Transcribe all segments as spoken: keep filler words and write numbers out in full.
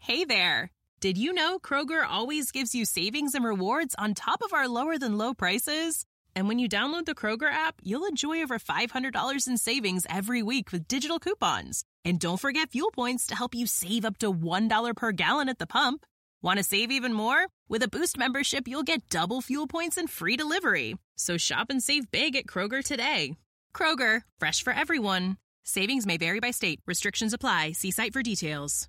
Hey there. Did you know Kroger always gives you savings and rewards on top of our lower than low prices? And when you download the Kroger app, you'll enjoy over five hundred dollars in savings every week with digital coupons. And don't forget fuel points to help you save up to one dollar per gallon at the pump. Want to save even more? With a Boost membership, you'll get double fuel points and free delivery. So shop and save big at Kroger today. Kroger, fresh for everyone. Savings may vary by state. Restrictions apply. See site for details.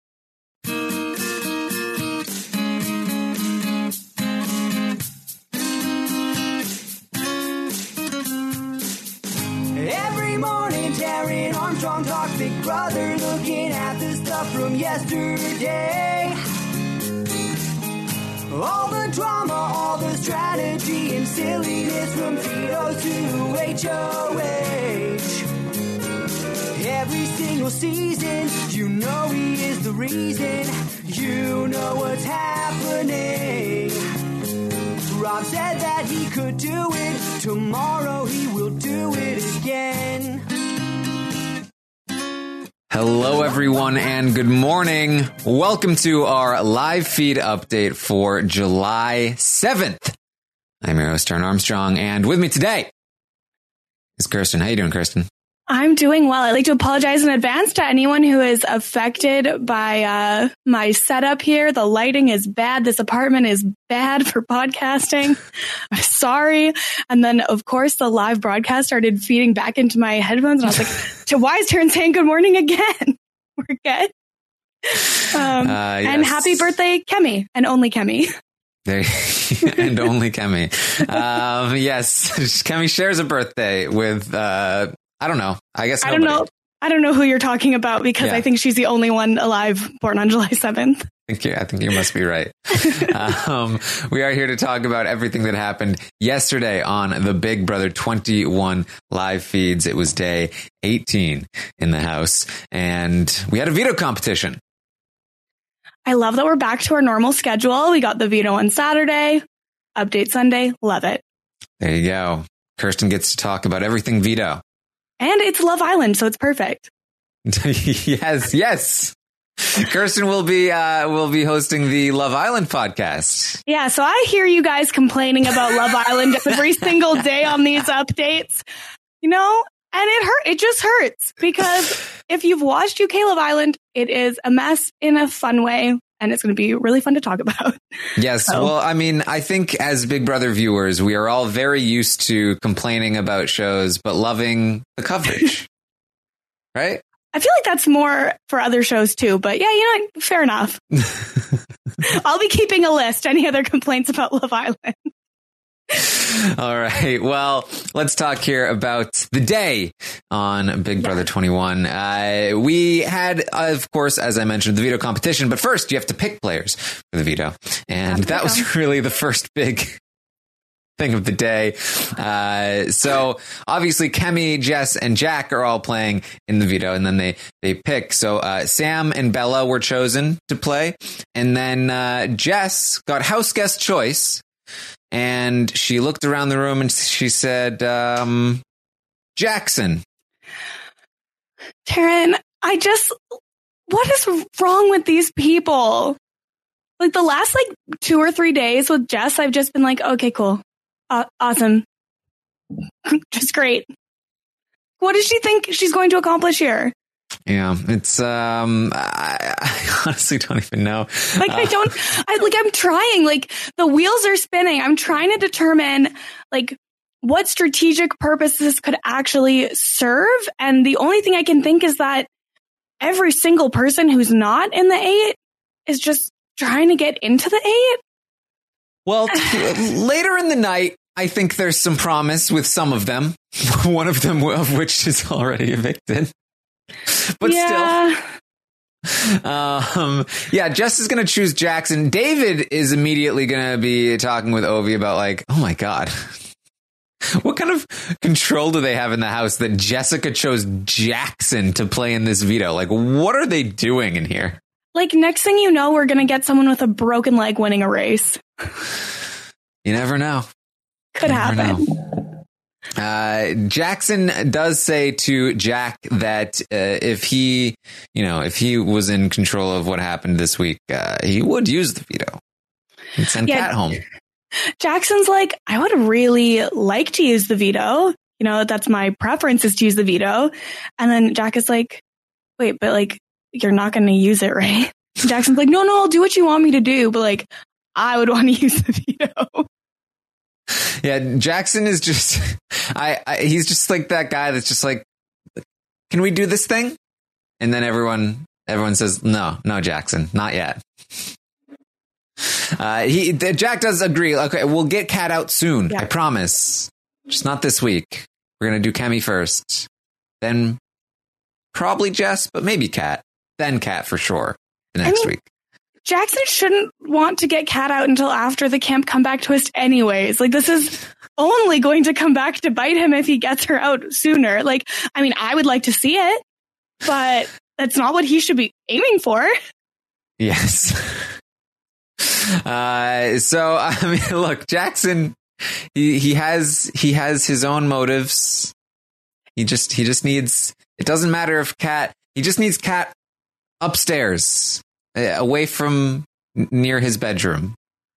Every morning, Darren Armstrong talks Big Brother, looking at the stuff from yesterday. All the drama, all the strategy and silliness from Vito to H O H. Every single season, you know he is the reason. You know what's happening. Rob said that he could do it. Tomorrow he will do it again. Hello, everyone, and good morning. Welcome to our live feed update for July seventh. I'm your host, Darren Armstrong, and with me today is Kirsten. How you doing, Kirsten? I'm doing well. I'd like to apologize in advance to anyone who is affected by uh, my setup here. The lighting is bad. This apartment is bad for podcasting. I'm sorry. And then, of course, the live broadcast started feeding back into my headphones. And I was like, to why is Taryn saying good morning again? We're good. Um, uh, yes. And happy birthday, Kemi, and only Kemi. There, and only Kemi. Um, yes, Kemi shares a birthday with... Uh, I don't know. I guess nobody. I don't know. I don't know who you're talking about because yeah. I think she's the only one alive born on July seventh. I think you, I think you must be right. um, we are here to talk about everything that happened yesterday on the Big Brother twenty-one live feeds. It was day eighteen in the house, and we had a veto competition. I love that we're back to our normal schedule. We got the veto on Saturday, update Sunday. Love it. There you go. Kirsten gets to talk about everything veto. And it's Love Island, so it's perfect. yes, yes. Kirsten will be uh, will be hosting the Love Island podcast. Yeah, so I hear you guys complaining about Love Island every single day on these updates. You know, and it hurt. It just hurts because if you've watched U K Love Island, it is a mess in a fun way. And it's going to be really fun to talk about. Yes. So. Well, I mean, I think as Big Brother viewers, we are all very used to complaining about shows, but loving the coverage. Right? I feel like that's more for other shows, too. But yeah, you know, fair enough. I'll be keeping a list. Any other complaints about Love Island? All right. Well, let's talk here about the day on Big Brother twenty-one. Uh, we had, of course, as I mentioned, the veto competition. But first, you have to pick players for the veto. And that was really the first big thing of the day. Uh, so obviously, Kemi, Jess, and Jack are all playing in the veto. And then they, they pick. So uh, Sam and Bella were chosen to play. And then uh, Jess got house guest choice. And she looked around the room and she said, um, Jackson. Taryn, I just, what is wrong with these people? Like the last like two or three days with Jess, I've just been like, okay, cool. Uh, awesome. Just great. What does she think she's going to accomplish here? Yeah, it's, um, I, I honestly don't even know. Like, I don't, I, like, I'm trying, like, the wheels are spinning. I'm trying to determine, like, what strategic purpose this could actually serve. And the only thing I can think is that every single person who's not in the eight is just trying to get into the eight. Well, later in the night, I think there's some promise with some of them. One of them of which is already evicted. But yeah. still, um, yeah, Jess is going to choose Jackson. David is immediately going to be talking with Ovi about like, oh my God, what kind of control do they have in the house that Jessica chose Jackson to play in this veto? Like, what are they doing in here? Like, next thing you know, we're going to get someone with a broken leg winning a race. You never know. Could you happen. Know. Uh, Jackson does say to Jack that uh, if he, you know, if he was in control of what happened this week, uh, he would use the veto and send Yeah. Kat home. Jackson's like, I would really like to use the veto. You know, that's my preference is to use the veto. And then Jack is like, wait, but like, you're not going to use it, right? And Jackson's like, no, no, I'll do what you want me to do. But like, I would want to use the veto. Yeah, Jackson is just, I, I, he's just like that guy that's just like, can we do this thing? And then everyone, everyone says, no, no, Jackson, not yet. Uh, he, Jack does agree. Okay, we'll get Kat out soon. Yeah. I promise. Just not this week. We're going to do Kemi first. Then probably Jess, but maybe Kat. Then Kat for sure the next I mean, week. Jackson shouldn't want to get Kat out until after the camp comeback twist anyways. Like, this is only going to come back to bite him if he gets her out sooner. Like, I mean, I would like to see it, but that's not what he should be aiming for. Yes. Uh, so, I mean, look, Jackson, he, he has, he has his own motives. He just, he just needs, it doesn't matter if Kat, he just needs Kat upstairs, uh, away from n- near his bedroom.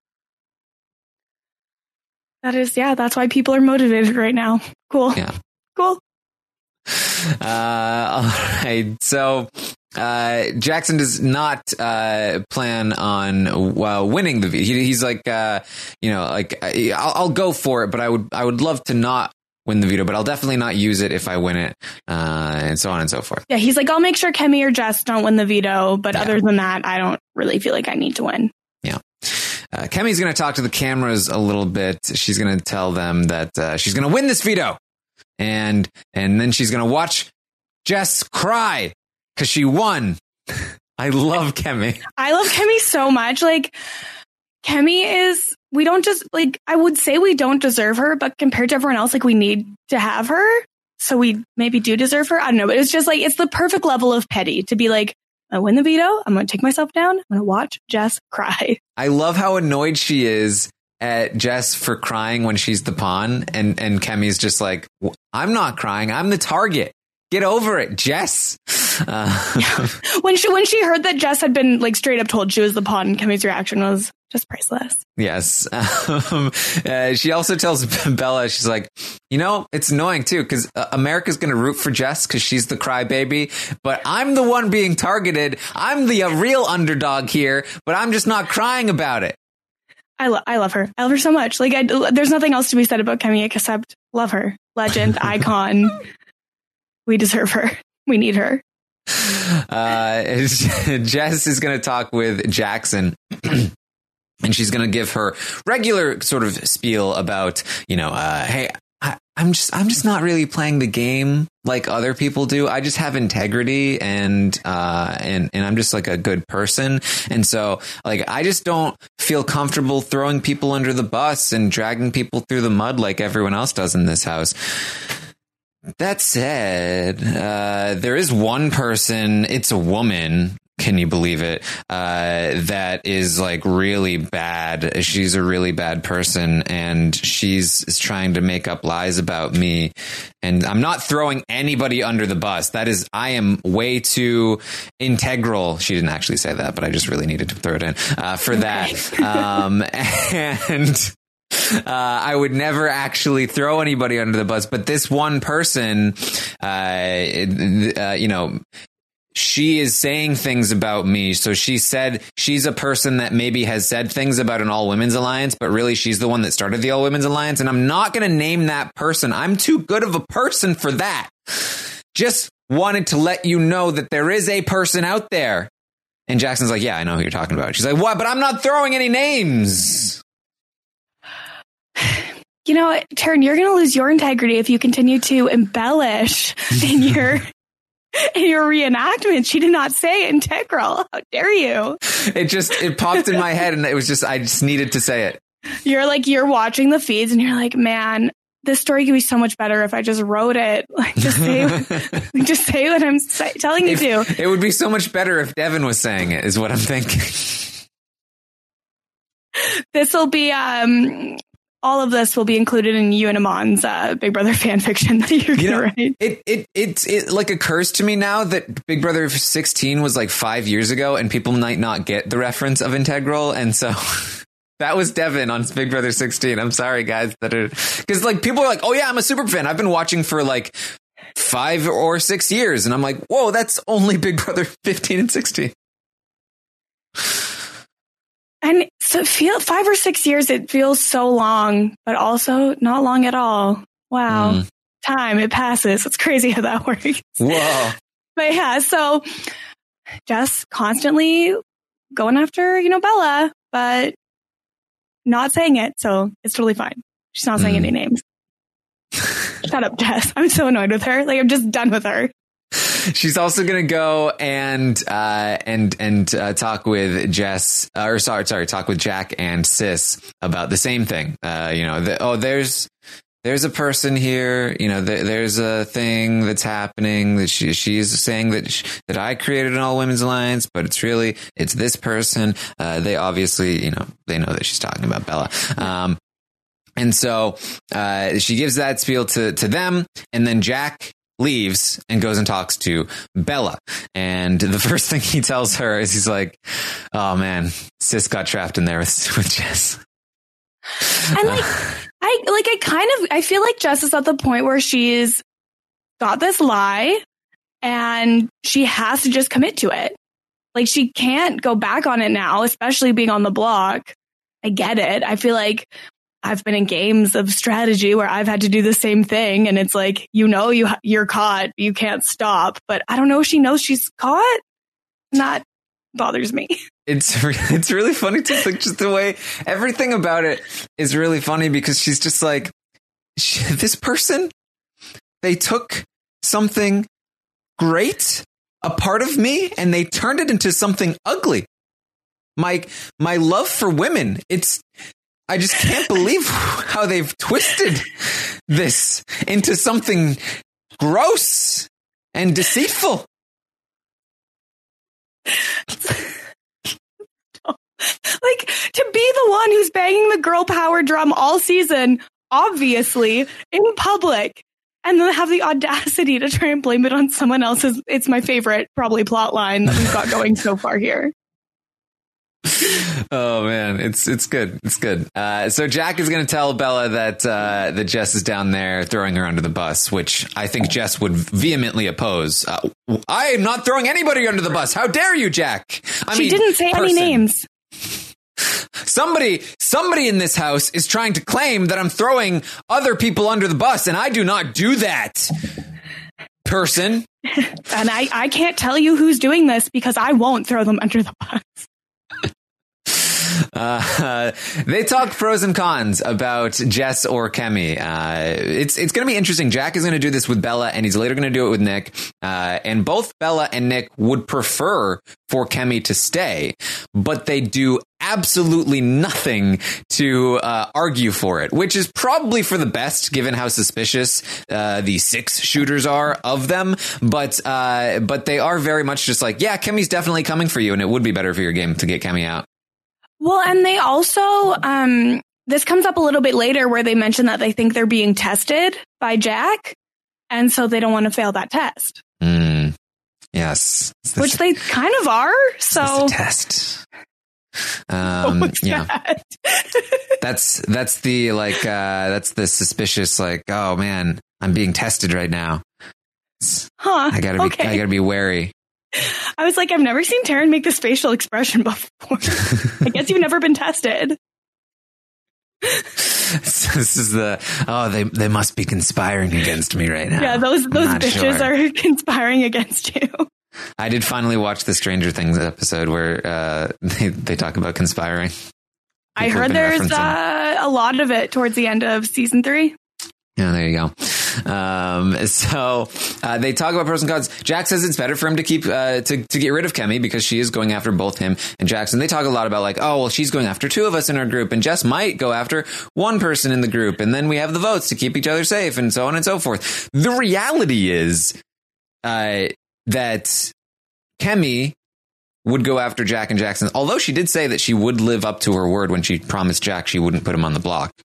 That is, yeah, that's why people are motivated right now. Cool. Yeah. Cool. Uh, all right. So, uh, Jackson does not, uh, plan on, uh, winning the, he, he's like, uh, you know, like, I'll, I'll go for it, but I would, I would love to not win the veto, but I'll definitely not use it if I win it, uh, and so on and so forth. Yeah, he's like, I'll make sure Kemi or Jess don't win the veto, but Yeah. other than that, I don't really feel like I need to win. Yeah. Uh, Kemi's going to talk to the cameras a little bit. She's going to tell them that, uh, she's going to win this veto. And, and then she's going to watch Jess cry because she won. I love Kemi. I love Kemi so much. Like, Kemi is, we don't just, like, I would say we don't deserve her, but compared to everyone else, like, we need to have her. So we maybe do deserve her. I don't know. But it's just like, it's the perfect level of petty to be like, I win the veto. I'm going to take myself down. I'm going to watch Jess cry. I love how annoyed she is at Jess for crying when she's the pawn. And, and Kemi's just like, I'm not crying. I'm the target. Get over it, Jess. Uh, When she, when she heard that Jess had been like straight up told she was the pawn, Kemi's reaction was just priceless. Yes. Um, uh, she also tells Bella, she's like, you know, it's annoying too, because uh, America's going to root for Jess because she's the crybaby, but I'm the one being targeted. I'm the uh, real underdog here, but I'm just not crying about it. I, lo- I love her. I love her so much. Like, I, there's nothing else to be said about Kemi except love her. Legend, icon. We deserve her. We need her. Uh, Jess is going to talk with Jackson. And she's going to give her regular sort of spiel about, you know, uh, hey, I, I'm just, I'm just not really playing the game like other people do. I just have integrity and, uh, and, and I'm just like a good person. And so like, I just don't feel comfortable throwing people under the bus and dragging people through the mud like everyone else does in this house. That said, uh, there is one person, it's a woman. Can you believe it? Uh, that is like really bad. She's a really bad person and she's trying to make up lies about me. And I'm not throwing anybody under the bus. That is, I am way too integral. She didn't actually say that, but I just really needed to throw it in, uh, for that. Um, and, Uh, I would never actually throw anybody under the bus, but this one person, uh, uh, you know, she is saying things about me. So she said she's a person that maybe has said things about an all women's alliance, but really she's the one that started the all women's alliance. And I'm not going to name that person. I'm too good of a person for that. Just wanted to let you know that there is a person out there. And Jackson's like, yeah, I know who you're talking about. She's like, what? But I'm not throwing any names. You know, Taryn, you're going to lose your integrity if you continue to embellish in your in your reenactment. She did not say integral. How dare you? It just, it popped in my head and it was just, I just needed to say it. You're like, you're watching the feeds and you're like, man, this story could be so much better if I just wrote it. Like, just say, just say what I'm say, telling you if, to. It would be so much better if Devin was saying it, is what I'm thinking. This will be, um, all of this will be included in you and Amon's uh, Big Brother fan fiction that you're You know, going to write. it, it, it, it like occurs to me now that Big Brother sixteen was like five years ago and people might not get the reference of Integral. And so that was Devin on Big Brother sixteen. I'm sorry, guys, that are, because like people are like, oh yeah, I'm a super fan. I've been watching for like five or six years. And I'm like, whoa, that's only Big Brother fifteen and sixteen. And so feel five or six years, it feels so long, but also not long at all. Wow. Mm. Time, it passes. It's crazy how that works. Whoa. But yeah, so Jess constantly going after, you know, Bella, but not saying it. So it's totally fine. She's not saying mm. any names. Shut up, Jess. I'm so annoyed with her. Like, I'm just done with her. She's also going to go and uh, and and uh, talk with Jess, uh, or sorry, sorry, talk with Jack and Sis about the same thing. Uh, you know, the, oh, there's there's a person here. You know, th- there's a thing that's happening that she she's saying that she, that I created an all women's alliance, but it's really it's this person. Uh, they obviously, you know, they know that she's talking about Bella. Um, and so uh, she gives that spiel to to them, and then Jack leaves and goes and talks to Bella. And the first thing he tells her is he's like, oh man, Sis got trapped in there with, with Jess. And like, I like, I kind of, I feel like Jess is at the point where she's got this lie and she has to just commit to it. Like, she can't go back on it now, especially being on the block. I get it. I feel like I've been in games of strategy where I've had to do the same thing. And it's like, you know, you, you're caught. You can't stop. But I don't know if she knows she's caught. And that bothers me. It's it's really funny to think just the way everything about it is really funny, because she's just like, she, this person, they took something great, a part of me, and they turned it into something ugly. My, my love for women, it's, I just can't believe how they've twisted this into something gross and deceitful. Like, to be the one who's banging the girl power drum all season, obviously, in public, and then have the audacity to try and blame it on someone else's. It's my favorite, probably, plot line that we've got going so far here. Oh man, it's it's good. It's good. Uh, so Jack is going to tell Bella that uh, that Jess is down there throwing her under the bus, which I think Jess would vehemently oppose. Uh, I am not throwing anybody under the bus. How dare you, Jack? I she mean, didn't say person. any names. Somebody, somebody in this house is trying to claim that I'm throwing other people under the bus, and I do not do that. Person. And I, I can't tell you who's doing this because I won't throw them under the bus. Uh, they talk pros and cons about Jess or Kemi. Uh, it's it's going to be interesting. Jack is going to do this with Bella, and he's later going to do it with Nick. Uh, and both Bella and Nick would prefer for Kemi to stay, but they do absolutely nothing to uh, argue for it, which is probably for the best, given how suspicious uh, the six shooters are of them. But uh, but they are very much just like, yeah, Kemi's definitely coming for you, and it would be better for your game to get Kemi out. Well, and they also, um, this comes up a little bit later where they mention that they think they're being tested by Jack. And so they don't want to fail that test. Mm, yes. Which they kind of are. So test. Um, yeah, that? that's, that's the, like, uh, that's the suspicious, like, oh man, I'm being tested right now. Huh. I gotta be, okay. I gotta be wary. I was like, I've never seen Taryn make this facial expression before. I guess you've never been tested. This is the, oh, they they must be conspiring against me right now. Yeah, those those bitches sure. are conspiring against you. I did finally watch the Stranger Things episode where uh, they, they talk about conspiring. People I heard there's uh, a lot of it towards the end of season three. Yeah, there you go. Um, so uh, they talk about pros and cons. Jack says it's better for him to keep uh, to to get rid of Kemi because she is going after both him and Jackson. They talk a lot about like, oh, well, she's going after two of us in our group, and Jess might go after one person in the group, and then we have the votes to keep each other safe, and so on and so forth. The reality is uh, that Kemi would go after Jack and Jackson, although she did say that she would live up to her word when she promised Jack she wouldn't put him on the block.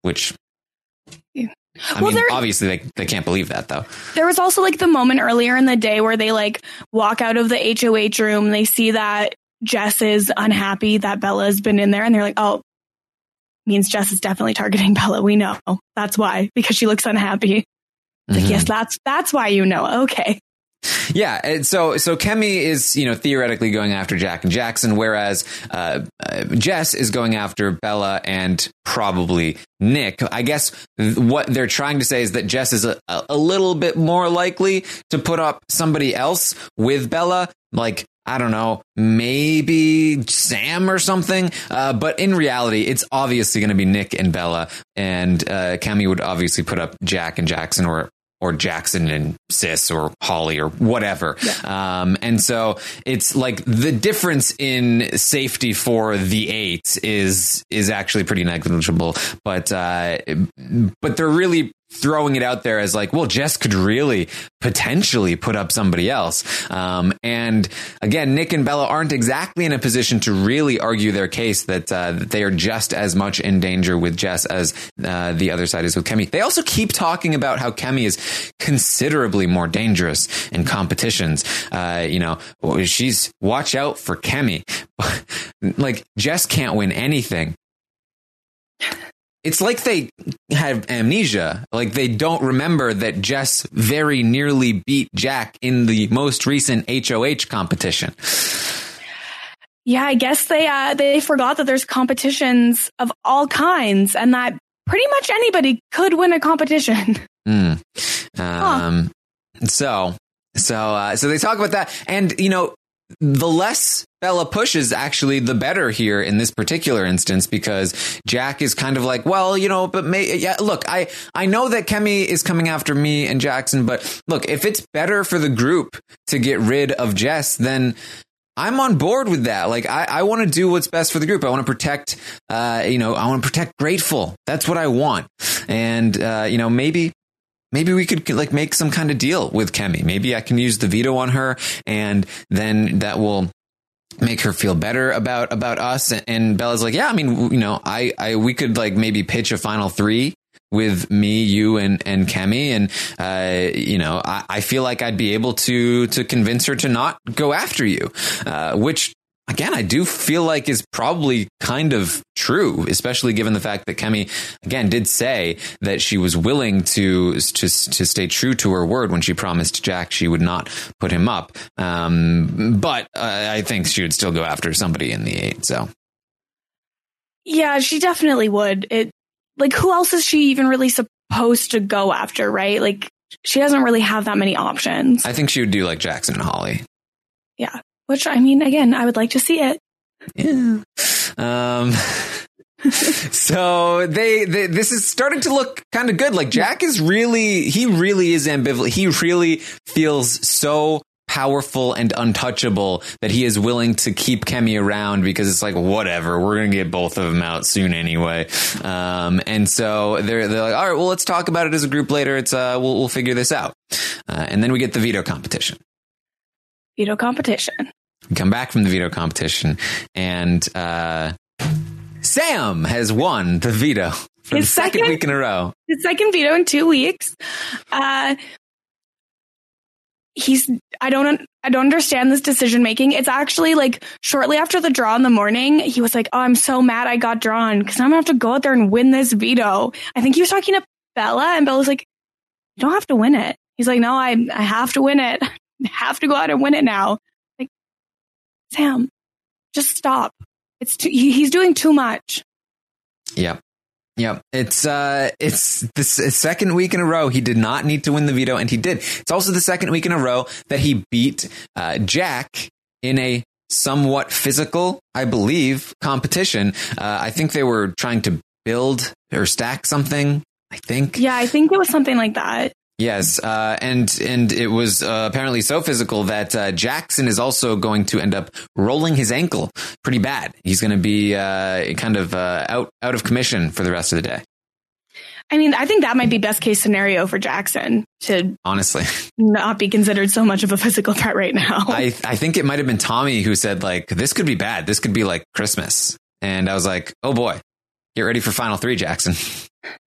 which Yeah. I Well, mean, there- obviously they, they can't believe that though. There was also like the moment earlier in the day where they like walk out of the H O H room. They see that Jess is unhappy that Bella has been in there, and they're like, oh, means Jess is definitely targeting Bella. We know that's why, because she looks unhappy. Like, Mhm. yes, that's that's why, you know. Okay. Yeah, and so so Kemi is, you know, theoretically going after Jack and Jackson, whereas uh, uh, Jess is going after Bella and probably Nick. I guess what they're trying to say is that Jess is a, a little bit more likely to put up somebody else with Bella, like, I don't know, maybe Sam or something. Uh, but in reality, it's obviously going to be Nick and Bella, and uh, Kemi would obviously put up Jack and Jackson, or or Jackson and Sis or Holly or whatever. Yeah. Um, and so it's like the difference in safety for the eight is is actually pretty negligible. But uh, but they're really throwing it out there as like, well, Jess could really potentially put up somebody else. Um, and again, Nick and Bella aren't exactly in a position to really argue their case that, uh, that they are just as much in danger with Jess as uh, the other side is with Kemi. They also keep talking about how Kemi is considerably more dangerous in competitions. Uh, you know, she's watch out for Kemi. Like, Jess can't win anything. It's like they have amnesia. Like, they don't remember that Jess very nearly beat Jack in the most recent H O H competition. Yeah, I guess they uh, they forgot that there's competitions of all kinds, and that pretty much anybody could win a competition. Mm. Um. Huh. So so uh, so they talk about that, and you know, the less Bella pushes, actually, the better here in this particular instance, because Jack is kind of like, well, you know, but may, yeah, look, I, I know that Kemi is coming after me and Jackson, but look, if it's better for the group to get rid of Jess, then I'm on board with that. Like, I, I want to do what's best for the group. I want to protect, uh, you know, I want to protect Grateful. That's what I want. And, uh, you know, maybe, Maybe we could like make some kind of deal with Kemi. Maybe I can use the veto on her, and then that will make her feel better about about us. And Bella's like, yeah, I mean, you know, I, I we could like maybe pitch a final three with me, you, and and Kemi, and uh, you know, I, I feel like I'd be able to to convince her to not go after you, uh, which. Again, I do feel like is probably kind of true, especially given the fact that Kemi, again, did say that she was willing to to, to stay true to her word when she promised Jack she would not put him up. Um, but uh, I think she would still go after somebody in the eight. So, yeah, she definitely would. It like, who else is she even really supposed to go after? Right? Like, she doesn't really have that many options. I think she would do like Jackson and Holly. Yeah. Which, I mean, again, I would like to see it. Yeah. Um, so they, they, this is starting to look kind of good. Like, Jack is really, he really is ambivalent. He really feels so powerful and untouchable that he is willing to keep Kemi around, because it's like, whatever, we're going to get both of them out soon anyway. Um, and so they're, they're like, all right, well, let's talk about it as a group later. It's, uh, we'll, we'll figure this out. Uh, and then we get the veto competition. Veto competition. We come back from the veto competition, and uh, Sam has won the veto for His the second, second- week in a row. His second veto in two weeks. Uh, he's, I don't, I don't understand this decision making. It's actually like shortly after the draw in the morning, he was like, oh, I'm so mad I got drawn because I'm gonna have to go out there and win this veto. I think he was talking to Bella, and Bella's like, you don't have to win it. He's like, no, I, I have to win it. I have to go out and win it now. Like, Sam, just stop. It's too, he, he's doing too much. Yep. Yep. It's, uh, it's the second week in a row. He did not need to win the veto, and he did. It's also the second week in a row that he beat, uh, Jack in a somewhat physical, I believe, competition. Uh, I think they were trying to build or stack something. I think. Yeah, I think it was something like that. Yes, uh, and and it was uh, apparently so physical that uh, Jackson is also going to end up rolling his ankle pretty bad. He's going to be uh, kind of uh, out out of commission for the rest of the day. I mean, I think that might be best case scenario for Jackson to honestly not be considered so much of a physical threat right now. I I think it might have been Tommy who said, like, this could be bad. This could be like Christmas. And I was like, oh boy, get ready for final three, Jackson.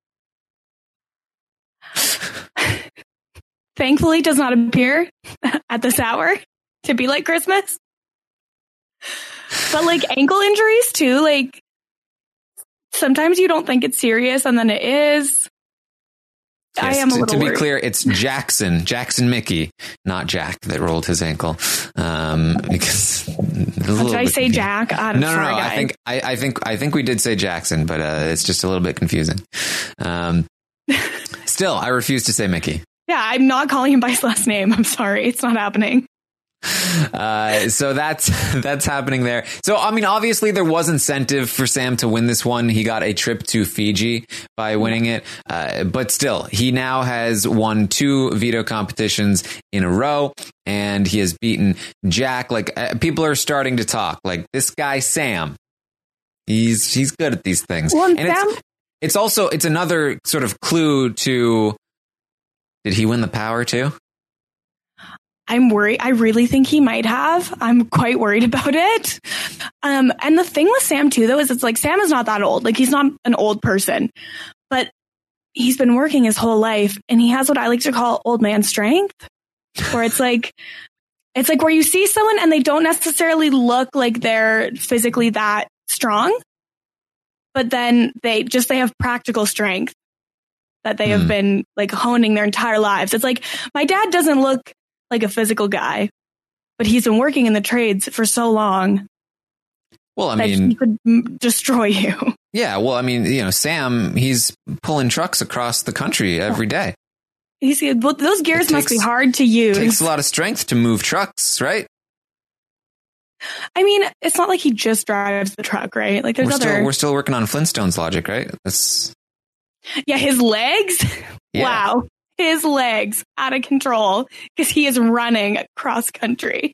thankfully does not appear at this hour to be like Christmas. But like ankle injuries too, like sometimes you don't think it's serious and then it is. Yes, I am a to, little to be worried. clear, it's Jackson, Jackson Mickey, not Jack, that rolled his ankle. Um, because did I say Jack? I'm no, no, sorry, no. guys. I think I, I think I think we did say Jackson, but uh, it's just a little bit confusing. Um, still, I refuse to say Mickey. Yeah, I'm not calling him by his last name. I'm sorry, it's not happening. Uh, so that's that's happening there. So I mean, obviously there was incentive for Sam to win this one. He got a trip to Fiji by winning it, uh, but still, he now has won two veto competitions in a row, and he has beaten Jack. Like uh, people are starting to talk. Like this guy Sam, he's he's good at these things. Well, and and Sam- it's, it's also it's another sort of clue to. Did he win the power too? I'm worried. I really think he might have. I'm quite worried about it. Um, and the thing with Sam too, though, is it's like Sam is not that old. Like he's not an old person, but he's been working his whole life, and he has what I like to call old man strength, where it's like, it's like where you see someone and they don't necessarily look like they're physically that strong, but then they just, they have practical strength that they have Mm. been like honing their entire lives. It's like, my dad doesn't look like a physical guy, but he's been working in the trades for so long Well, I that mean, he could m- destroy you. yeah. Well, I mean, you know, Sam, he's pulling trucks across the country every day. You see, well, those gears It must be takes- hard to use. It takes a lot of strength to move trucks, right? I mean, it's not like he just drives the truck, right? Like there's We're other. still we're still working on Flintstones logic, right? That's Yeah, his legs. Yeah. Wow, his legs out of control because he is running cross country.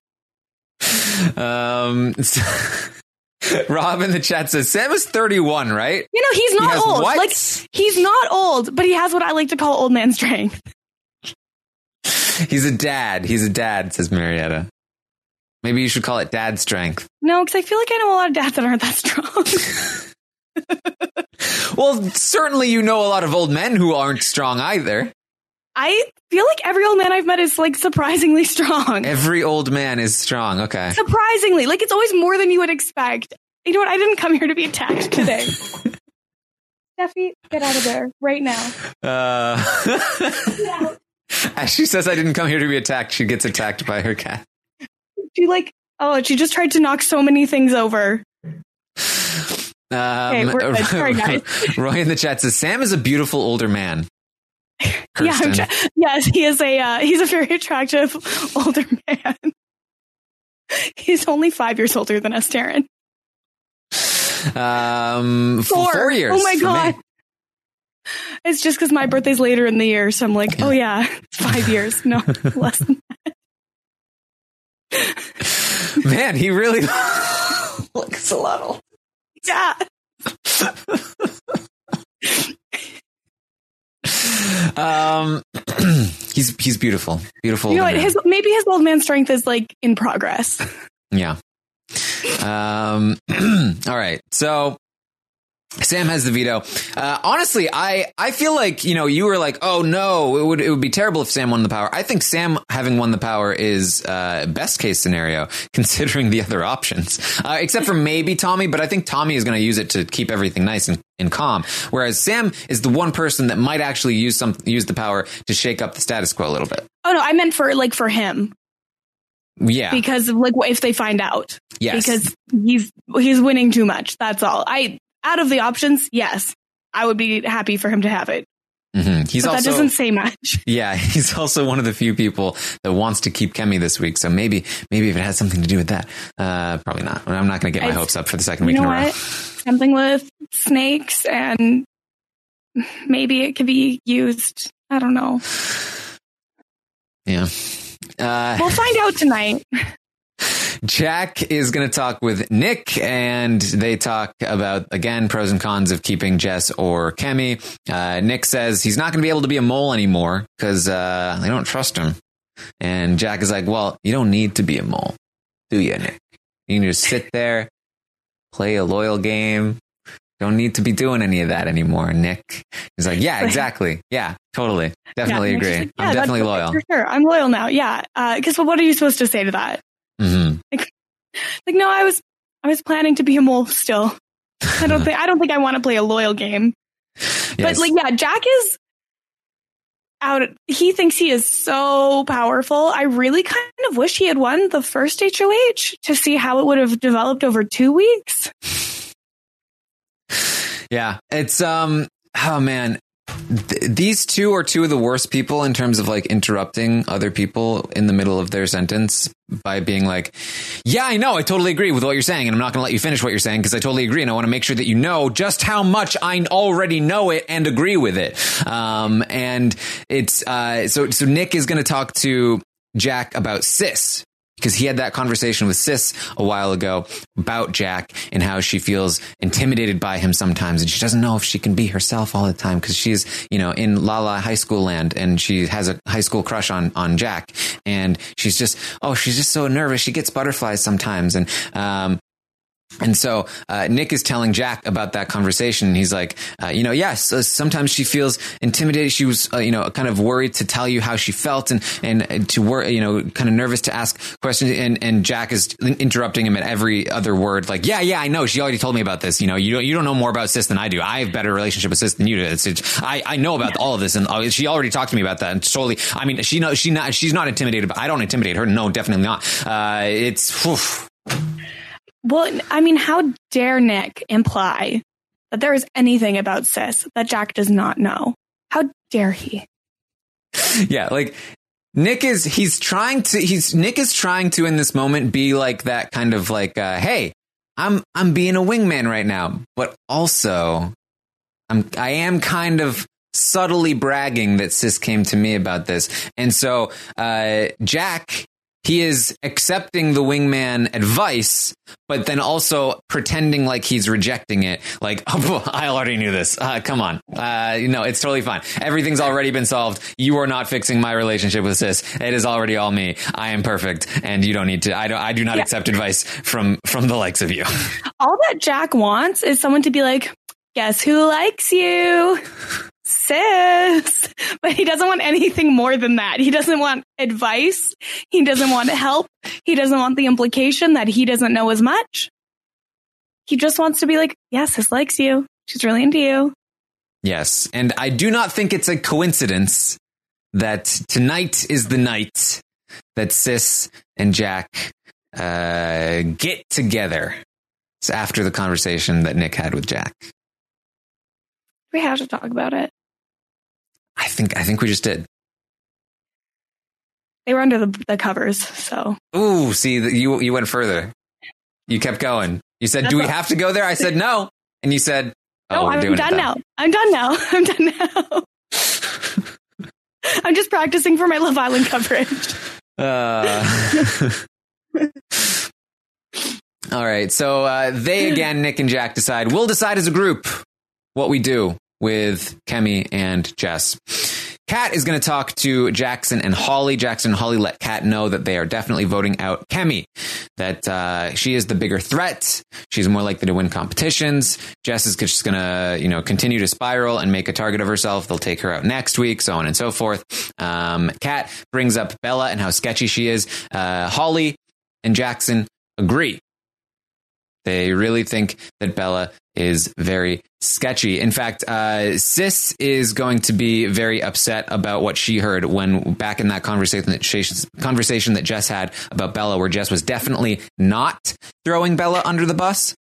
um. Rob in the chat says Sam is thirty-one, right? You know, he's He not has old. what? Like he's not old, but he has what I like to call old man strength. He's a dad. He's a dad, says Marietta. Maybe you should call it dad strength. No, because I feel like I know a lot of dads that aren't that strong. Well, certainly you know a lot of old men who aren't strong either. I feel like every old man I've met is like surprisingly strong. Every old man is strong. Okay. Surprisingly, like it's always more than you would expect. You know what? I didn't come here to be attacked today. Steffi, get out of there right now. Uh, Get out. as she says, I didn't come here to be attacked. She gets attacked by her cat. She like, oh, she just tried to knock so many things over. Um, Okay, we're good. Sorry, guys. Roy in the chat says Sam is a beautiful older man. Yeah, I'm Kirsten. tr- yes, he is a uh, he's a very attractive older man. He's only five years older than us, Taryn. Um, f- four. Four. years. Oh my for me. god! It's just because my birthday's later in the year, so I'm like, oh yeah, it's five years. No, less than Man, he really looks a lot old. yeah. Um, he's he's beautiful, beautiful. You know older what? man. His maybe his old man strength is like in progress. Yeah. Um. All right. So Sam has the veto. Uh, honestly, I, I feel like, you know, you were like, oh no, it would it would be terrible if Sam won the power. I think Sam having won the power is uh, best case scenario considering the other options, uh, except for maybe Tommy. But I think Tommy is going to use it to keep everything nice and, and calm. Whereas Sam is the one person that might actually use some use the power to shake up the status quo a little bit. Oh no, I meant for like for him Yeah. because of, like if they find out, Yes. because he's he's winning too much. That's all. I out of the options, yes, I would be happy for him to have it. Mm-hmm. He's but also that doesn't say much. Yeah, he's also one of the few people that wants to keep Kemi this week. So maybe, maybe if it has something to do with that, uh, probably not. I'm not going to get my It's- hopes up for the second You week know in a row. what? Something with snakes and maybe it could be used. I don't know. Yeah. Uh, We'll find out tonight. Jack is going to talk with Nick, and they talk about, again, pros and cons of keeping Jess or Kemi. Uh, Nick says he's not going to be able to be a mole anymore because uh, they don't trust him. And Jack is like, well, you don't need to be a mole, do you, Nick? You can just sit there, play a loyal game, don't need to be doing any of that anymore, Nick. He's like, yeah, exactly. Yeah, totally. Definitely yeah, agree. Like, yeah, I'm definitely loyal. For sure. I'm loyal now. Yeah. Uh, cause what are you supposed to say to that? Mm-hmm. Like, like, no, I was, I was planning to be a mole still. I don't think, I don't think I want to play a loyal game. Yes. But like, yeah, Jack is out. He thinks he is so powerful. I really kind of wish he had won the first H O H to see how it would have developed over two weeks. Yeah, it's, um, oh man, Th- these two are two of the worst people in terms of like interrupting other people in the middle of their sentence by being like, yeah, I know, I totally agree with what you're saying. And I'm not going to let you finish what you're saying because I totally agree. And I want to make sure that you know just how much I already know it and agree with it. Um, and it's, uh, so, so Nick is going to talk to Jack about Sis. Because he had that conversation with Sis a while ago about Jack and how she feels intimidated by him sometimes. And she doesn't know if she can be herself all the time because she's, you know, in La La high school land and she has a high school crush on, on Jack. And she's just, oh, she's just so nervous. She gets butterflies sometimes. And, um, And so uh, Nick is telling Jack about that conversation. He's like, uh, you know, yes, uh, sometimes she feels intimidated. She was, uh, you know, kind of worried to tell you how she felt and and to worry, you know, kind of nervous to ask questions. And and Jack is interrupting him at every other word. Like, yeah, yeah, I know. She already told me about this. You know, you don't you don't know more about Sis than I do. I have a better relationship with Sis than you do. It's, it's, I I know about yeah. all of this, and uh, she already talked to me about that. And totally, I mean, she knows she not she's not intimidated, but I don't intimidate her. No, definitely not. Uh, it's. Whew. Well, I mean, how dare Nick imply that there is anything about Sis that Jack does not know? How dare he? Yeah, like Nick is, he's trying to, he's, Nick is trying to in this moment be like that kind of like, uh, hey, I'm, I'm being a wingman right now, but also I'm, I am kind of subtly bragging that Sis came to me about this. And so, uh, Jack, he is accepting the wingman advice, but then also pretending like he's rejecting it. Like, oh, I already knew this. Uh, come on. Uh, you know, it's totally fine. Everything's already been solved. You are not fixing my relationship with Sis. It is already all me. I am perfect. And you don't need to, I don't, I do not yeah. accept advice from, from the likes of you. All that Jack wants is someone to be like, guess who likes you? Sis. But he doesn't want anything more than that. He doesn't want advice. He doesn't want help. He doesn't want the implication that he doesn't know as much. He just wants to be like, yeah, Sis likes you. She's really into you. Yes. And I do not think it's a coincidence that tonight is the night that Sis and Jack uh, get together. It's after the conversation that Nick had with Jack. We have to talk about it. I think I think we just did. They were under the, the covers, so. Ooh, see, you you went further. You kept going. You said, That's "Do we a- have to go there?" I said, "No," and you said, "Oh, no, we're I'm doing done it now. I'm done now. I'm done now." I'm just practicing for my Love Island coverage. Uh. All right, so uh, they again, Nick and Jack decide we'll decide as a group what we do with Kemi and Jess. Kat is going to talk to Jackson and Holly. Jackson and Holly let Kat know that they are definitely voting out Kemi, that uh, she is the bigger threat. She's more likely to win competitions. Jess is just going to, you know, continue to spiral and make a target of herself. They'll take her out next week, so on and so forth. Um, Kat brings up Bella and how sketchy she is. Uh, Holly and Jackson agree. They really think that Bella is very sketchy. In fact, uh, Sis is going to be very upset about what she heard when back in that conversation that, conversation that Jess had about Bella, where Jess was definitely not throwing Bella under the bus.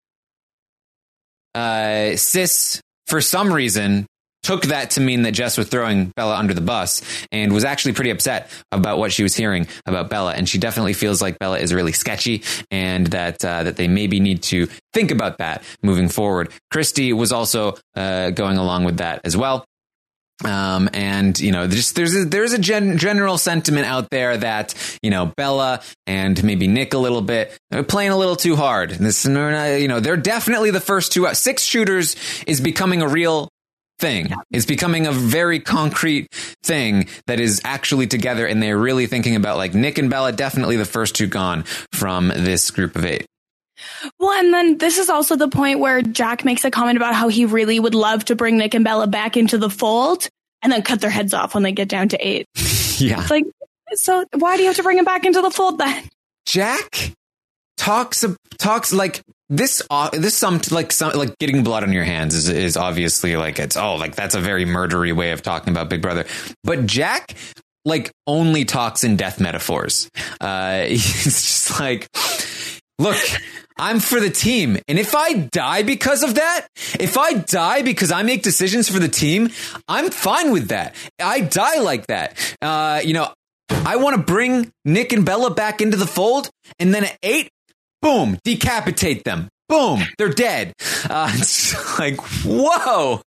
Uh, Sis, for some reason, took that to mean that Jess was throwing Bella under the bus and was actually pretty upset about what she was hearing about Bella. And she definitely feels like Bella is really sketchy and that uh, that they maybe need to think about that moving forward. Christy was also uh, going along with that as well. Um, and, you know, just there's a, there's a gen- general sentiment out there that, you know, Bella and maybe Nick a little bit are playing a little too hard. This, you know, they're definitely the first two out. Six shooters is becoming a real thing. It's becoming a very concrete thing that is actually together, and they're really thinking about, like, Nick and Bella, definitely the first two gone from this group of eight. Well, and then this is also the point where Jack makes a comment about how he really would love to bring Nick and Bella back into the fold and then cut their heads off when they get down to eight. Yeah. It's like, so why do you have to bring him back into the fold then? Jack talks talks like this. Uh, this some like some like getting blood on your hands is is obviously like it's oh like that's a very murdery way of talking about Big Brother. But Jack like only talks in death metaphors. Uh, he's just like, look, I'm for the team, and if I die because of that, if I die because I make decisions for the team, I'm fine with that. I die like that. Uh, you know. I want to bring Nick and Bella back into the fold, and then at eight, boom, decapitate them. Boom, they're dead. Uh, it's like, whoa.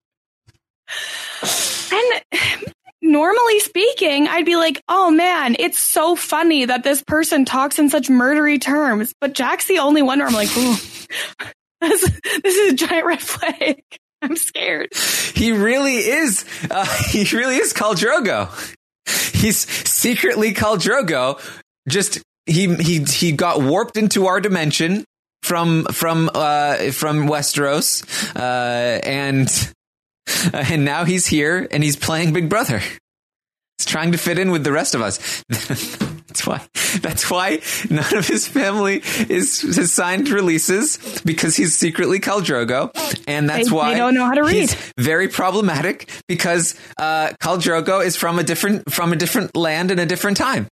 And normally speaking, I'd be like, oh man, it's so funny that this person talks in such murdery terms. But Jack's the only one where I'm like, ooh, this, this is a giant red flag. I'm scared. He really is. Uh, he really is Khal Drogo. He's secretly Khal Drogo. Just he he he got warped into our dimension from from uh, from Westeros, uh, and uh, and now he's here and he's playing Big Brother. He's trying to fit in with the rest of us. That's why. That's why none of his family is has signed releases, because he's secretly Khal Drogo, and that's they, why they don't know how to read. He's very problematic, because uh, Khal Drogo is from a different from a different land and a different time.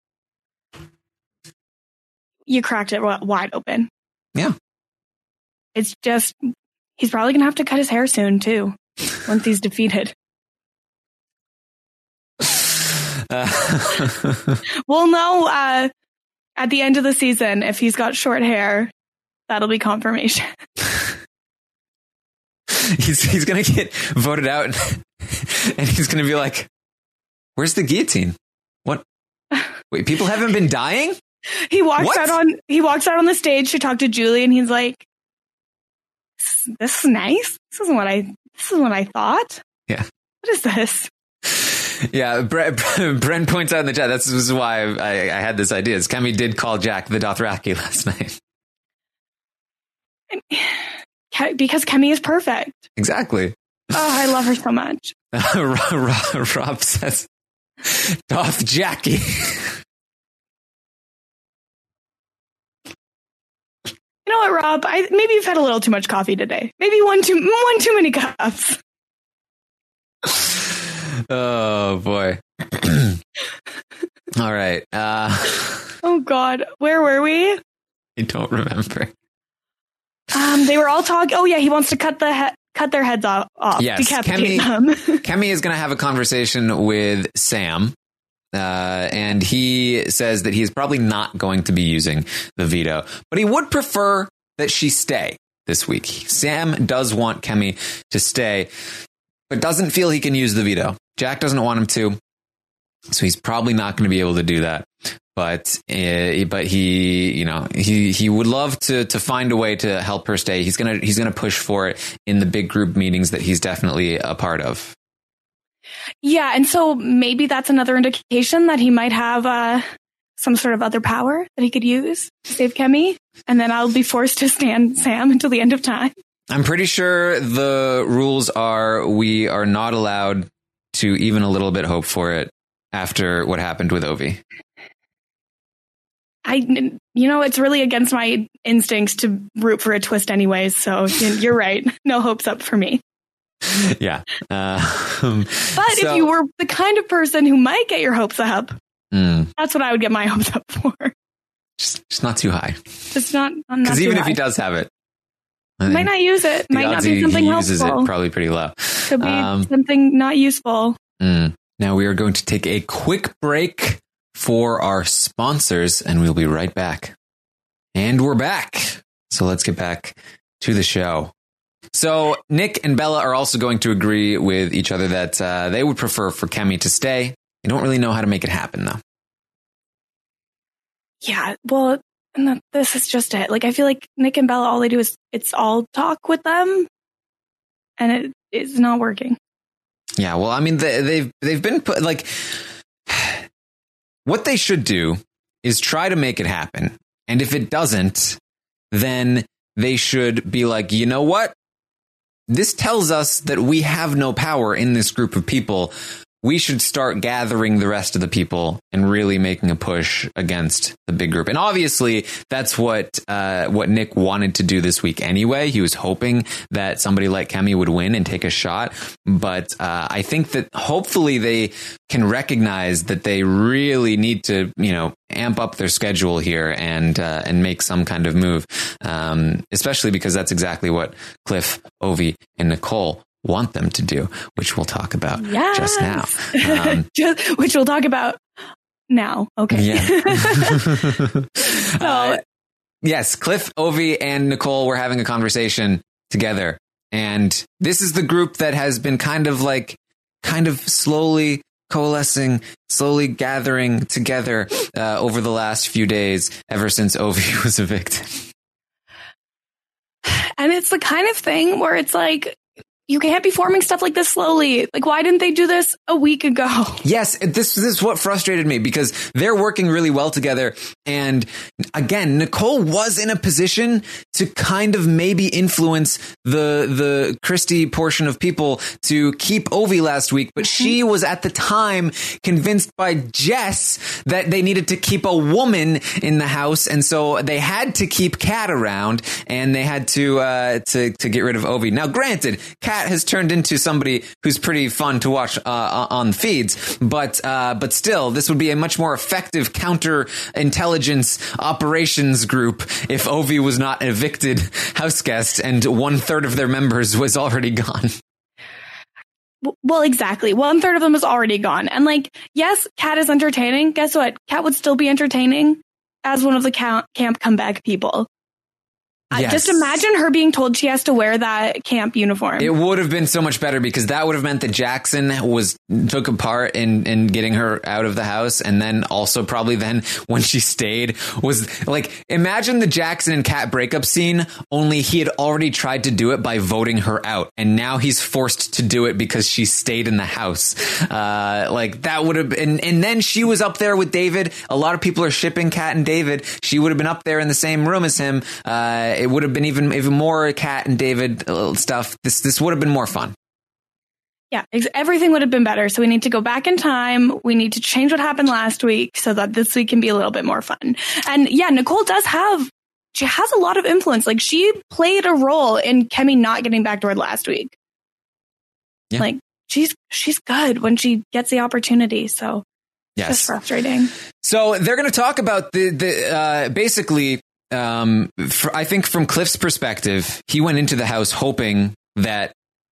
You cracked it wide open. Yeah, it's just he's probably gonna have to cut his hair soon too, once he's defeated. Uh, we'll know uh, at the end of the season if he's got short hair. That'll be confirmation. he's he's gonna get voted out, and, and he's gonna be like, "Where's the guillotine? What? Wait, people haven't been dying." He walks what? out on he walks out on the stage to talk to Julie, and he's like, "This is nice. This isn't what I. This is what I thought. Yeah. What is this?" Yeah, Brent, Brent points out in the chat, that's, this is why I, I had this idea, is Kemi did call Jack the Dothraki last night. Because Kemi is perfect. Exactly. Oh, I love her so much. Rob, Rob says, Doth Jackie. You know what, Rob? I, maybe you've had a little too much coffee today. Maybe one too, one too many cups. Oh boy. All right. Uh, oh God. Where were we? I don't remember. Um, they were all talking. Oh yeah, he wants to cut the he- cut their heads off. off yes, decapitate Kemi, them. Kemi is going to have a conversation with Sam, uh, and he says that he is probably not going to be using the veto, but he would prefer that she stay this week. Sam does want Kemi to stay, but doesn't feel he can use the veto. Jack doesn't want him to, so he's probably not going to be able to do that. But uh, but he, you know, he he would love to to find a way to help her stay. He's gonna he's gonna push for it in the big group meetings that he's definitely a part of. Yeah, and so maybe that's another indication that he might have uh, some sort of other power that he could use to save Kemi, and then I'll be forced to stand Sam until the end of time. I'm pretty sure the rules are we are not allowed to even a little bit hope for it after what happened with Ovi. I, you know, it's really against my instincts to root for a twist anyways. So you're right. No hopes up for me. Yeah. Uh, but so, if you were the kind of person who might get your hopes up, mm, that's what I would get my hopes up for. Just, just not too high. Just not, because even high. If he does have it, might not use it. Might not be something he helpful. Uses it probably pretty low. Could be um, something not useful. Mm. Now we are going to take a quick break for our sponsors, and we'll be right back. And we're back. So let's get back to the show. So Nick and Bella are also going to agree with each other that uh, they would prefer for Kemi to stay. They don't really know how to make it happen, though. Yeah, well, this is just it. Like, I feel like Nick and Bella, all they do is it's all talk with them, and it is not working. Yeah, well, I mean, they, they've they've been put like. What they should do is try to make it happen. And if it doesn't, then they should be like, you know what? This tells us that we have no power in this group of people. We should start gathering the rest of the people and really making a push against the big group. And obviously, that's what uh, what Nick wanted to do this week anyway. He was hoping that somebody like Kemi would win and take a shot. But uh, I think that hopefully they can recognize that they really need to, you know, amp up their schedule here and uh, and make some kind of move, um, especially because that's exactly what Cliff, Ovi, and Nicole want them to do, which we'll talk about yes. just now. Um, just, which we'll talk about now. Okay. Yeah. so, uh, yes, Cliff, Ovi, and Nicole were having a conversation together. And this is the group that has been kind of like, kind of slowly coalescing, slowly gathering together uh, over the last few days, ever since Ovi was evicted. And it's the kind of thing where it's like, you can't be forming stuff like this slowly. Like, why didn't they do this a week ago? Yes, this, this is what frustrated me because they're working really well together. And again, Nicole was in a position to kind of maybe influence the the Christy portion of people to keep Ovi last week. But she was at the time convinced by Jess that they needed to keep a woman in the house. And so they had to keep Kat around and they had to uh, to, to get rid of Ovi. Now, granted, Kat has turned into somebody who's pretty fun to watch uh, on feeds, but uh, but still, this would be a much more effective counterintelligence operations group if Ovi was not an evicted house guest and one third of their members was already gone. Well, exactly. One third of them is already gone. And like, yes, Kat is entertaining. Guess what? Kat would still be entertaining as one of the camp, camp comeback people. Yes. Just imagine her being told she has to wear that camp uniform. It would have been so much better because that would have meant that Jackson was took a part in, in getting her out of the house. And then also probably then when she stayed was like, imagine the Jackson and Kat breakup scene, only he had already tried to do it by voting her out. And now he's forced to do it because she stayed in the house. Uh, like that would have been, and then she was up there with David. A lot of people are shipping Kat and David. She would have been up there in the same room as him. Uh, It would have been even even more Kat and David stuff. This this would have been more fun. Yeah, ex- everything would have been better. So we need to go back in time. We need to change what happened last week so that this week can be a little bit more fun. And yeah, Nicole does have, she has a lot of influence. Like she played a role in Kemi not getting backdoored last week. Yeah. Like she's she's good when she gets the opportunity. So yes, it's just frustrating. So they're going to talk about the the uh, basically. Um, for, I think from Cliff's perspective, he went into the house hoping that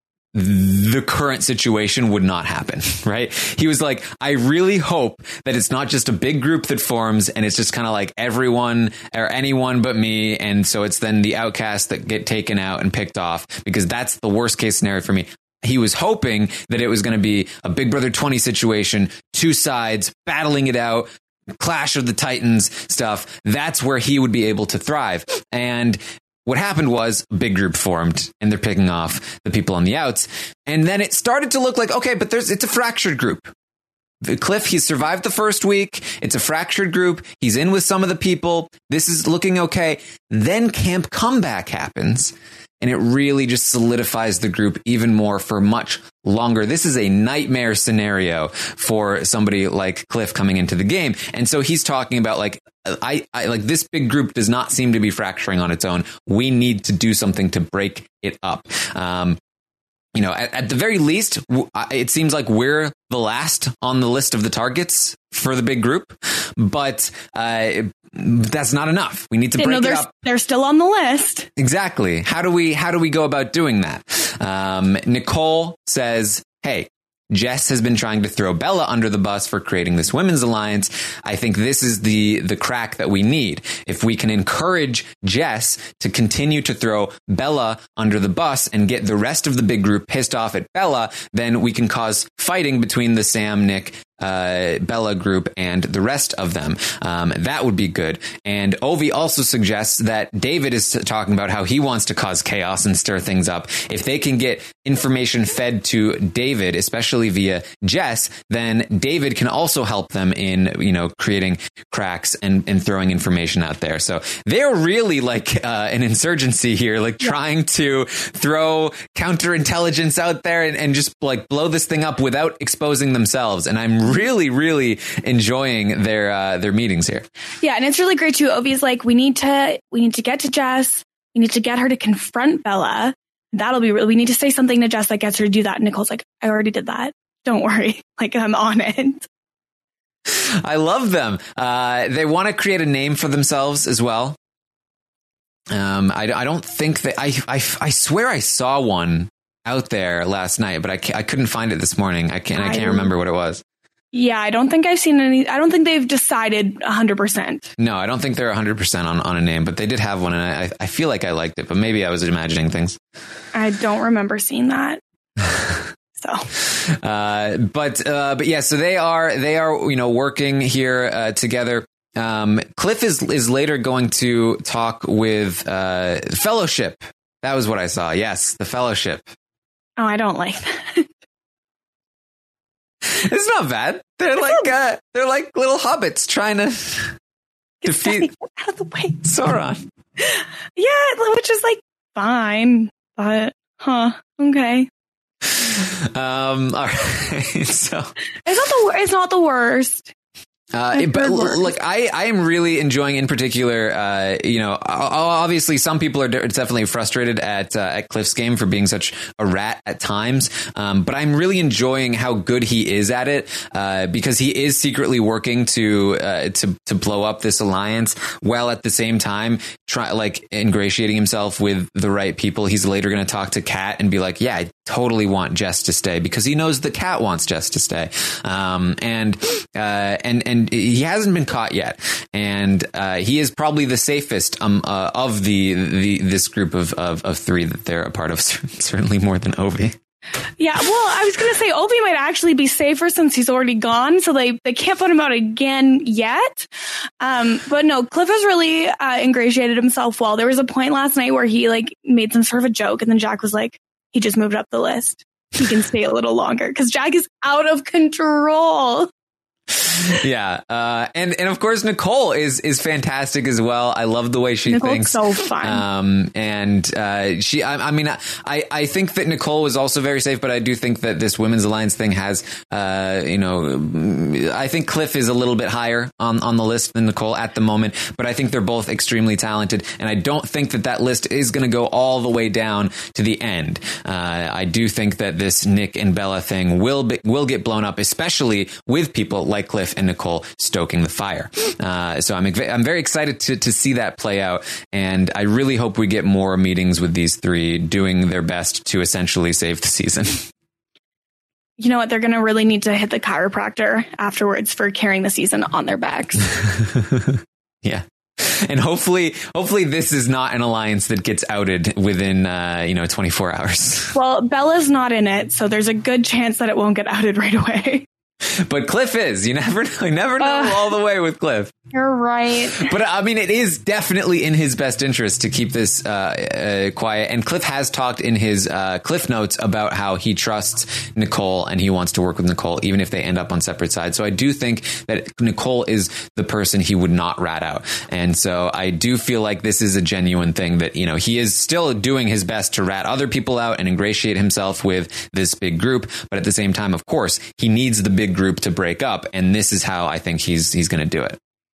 the current situation would not happen, right? He was like, I really hope that it's not just a big group that forms and it's just kind of like everyone or anyone but me. And so it's then the outcasts that get taken out and picked off because that's the worst case scenario for me. He was hoping that it was going to be a Big Brother twenty situation, two sides battling it out, Clash of the Titans stuff. That's where he would be able to thrive. And what happened was a big group formed and they're picking off the people on the outs. And then it started to look like, okay, but there's it's a fractured group. The Cliff, he's survived the first week. It's a fractured group. He's in with some of the people. This is looking okay. Then Camp Comeback happens. And it really just solidifies the group even more for much longer. This is a nightmare scenario for somebody like Cliff coming into the game. And so he's talking about like, I, I like this big group does not seem to be fracturing on its own. We need to do something to break it up. Um, you know, at, at the very least, it seems like we're the last on the list of the targets for the big group, but uh, that's not enough. We need to break no, it up. They're still on the list. Exactly. How do we how do we go about doing that? Um, Nicole says, hey, Jess has been trying to throw Bella under the bus for creating this women's alliance. I think this is the the crack that we need. If we can encourage Jess to continue to throw Bella under the bus and get the rest of the big group pissed off at Bella, then we can cause fighting between the Sam, Nick, uh, Bella group and the rest of them. Um, that would be good. And Ovi also suggests that David is talking about how he wants to cause chaos and stir things up. If they can get information fed to David, especially via Jess, then David can also help them in, you know, creating cracks and, and throwing information out there. So they're really like uh, an insurgency here, like yeah. trying to throw counterintelligence out there and, and just like blow this thing up without exposing themselves. And I'm really, really enjoying their uh, their meetings here. Yeah, and it's really great too. Ovi's like, we need to we need to get to Jess. We need to get her to confront Bella. That'll be real. We need to say something to Jess that gets her to do that. And Nicole's like, I already did that. Don't worry. Like, I'm on it. I love them. Uh, they want to create a name for themselves as well. Um, I, I don't think that I, I, I swear I saw one out there last night, but I can't, I couldn't find it this morning. I can't, I can't remember what it was. Yeah, I don't think I've seen any. I don't think they've decided one hundred percent. No, I don't think they're one hundred percent on, on a name, but they did have one, and I, I feel like I liked it, but maybe I was imagining things. I don't remember seeing that. So, uh, but uh, but yeah, so they are they are you know working here uh, together. Um, Cliff is is later going to talk with uh, Fellowship. That was what I saw. Yes, the Fellowship. Oh, I don't like that. It's not bad. They're it's like uh, they're like little hobbits trying to defeat out of the way Sauron. Yeah, which is like fine, but huh? Okay. Um. All right. So it's not the it's not the worst. Uh, but look, I, I am really enjoying in particular, uh, you know, obviously some people are definitely frustrated at, uh, at Cliff's game for being such a rat at times. Um, but I'm really enjoying how good he is at it, uh, because he is secretly working to, uh, to, to blow up this alliance while at the same time try like ingratiating himself with the right people. He's later going to talk to Kat and be like, yeah, I totally want Jess to stay because he knows that Kat wants Jess to stay. Um, and, uh, and, and, he hasn't been caught yet, and uh, he is probably the safest um, uh, of the, the this group of, of of three that they're a part of. Certainly more than Ovi. Yeah, well, I was going to say Ovi might actually be safer since he's already gone, so they, they can't put him out again yet. Um, but no, Cliff has really uh, ingratiated himself well. There was a point last night where he like made some sort of a joke, and then Jack was like, he just moved up the list. He can stay a little longer because Jack is out of control. Yeah, uh, and and of course Nicole is is fantastic as well. I love the way she Nicole's thinks. So fun. Um, and uh, she, I, I mean, I I think that Nicole was also very safe, but I do think that this Women's Alliance thing has, uh, you know, I think Cliff is a little bit higher on on the list than Nicole at the moment. But I think they're both extremely talented, and I don't think that that list is going to go all the way down to the end. Uh, I do think that this Nick and Bella thing will be, will get blown up, especially with people like Cliff and Nicole stoking the fire. Uh, so I'm I'm very excited to to see that play out, and I really hope we get more meetings with these three doing their best to essentially save the season. You know what? They're going to really need to hit the chiropractor afterwards for carrying the season on their backs. Yeah. And hopefully, hopefully this is not an alliance that gets outed within, uh, you know, twenty-four hours. Well, Bella's not in it, so there's a good chance that it won't get outed right away. But Cliff is. You never know. You never know uh, all the way with Cliff. You're right. But I mean, it is definitely in his best interest to keep this uh, uh, quiet. And Cliff has talked in his uh, Cliff notes about how he trusts Nicole and he wants to work with Nicole, even if they end up on separate sides. So I do think that Nicole is the person he would not rat out. And so I do feel like this is a genuine thing that, you know, he is still doing his best to rat other people out and ingratiate himself with this big group. But at the same time, of course, he needs the big group to break up, and this is how I think he's he's going to do it.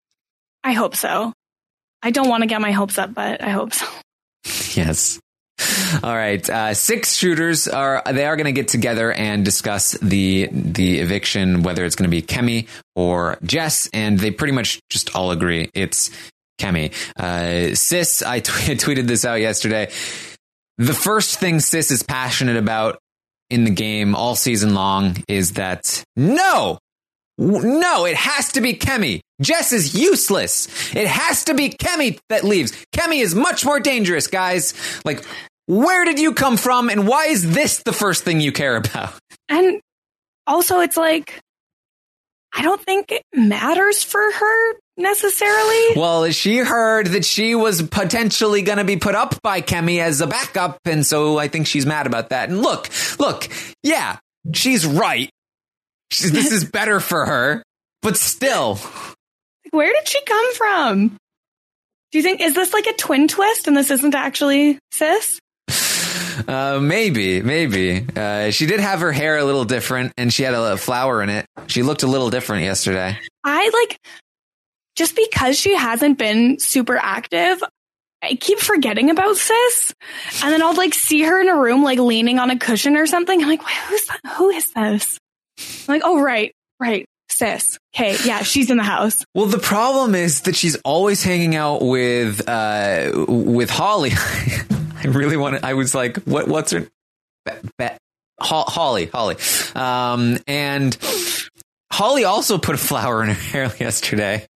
I hope so. I don't want to get my hopes up, but I hope so. Yes. All right. Uh, six shooters are they are going to get together and discuss the the eviction, whether it's going to be Kemi or Jess, and they pretty much just all agree it's Kemi. Uh, Sis, I t- tweeted this out yesterday. The first thing Sis is passionate about in the game all season long is that no, no, it has to be Kemi. Jess is useless. It has to be Kemi that leaves. Kemi is much more dangerous, guys. Like, where did you come from? And why is this the first thing you care about? And also it's like, I don't think it matters for her necessarily. Well, she heard that she was potentially going to be put up by Kemi as a backup, and so I think she's mad about that. And look, look, yeah, she's right. She's, this is better for her, but still. Where did she come from? Do you think, is this like a twin twist and this isn't actually Sis? Uh, maybe, maybe. Uh, she did have her hair a little different, and she had a, a flower in it. She looked a little different yesterday. I like, just because she hasn't been super active, I keep forgetting about Sis. And then I'll like see her in a room, like leaning on a cushion or something. I'm like, who's that? Who is this? I'm like, oh, right, right. Sis. Okay, yeah, she's in the house. Well, the problem is that she's always hanging out with uh, with Holly. I really want to. I was like, what? What's her? Be, Be, Ho- Holly. Holly. Um, and Holly also put a flower in her hair yesterday.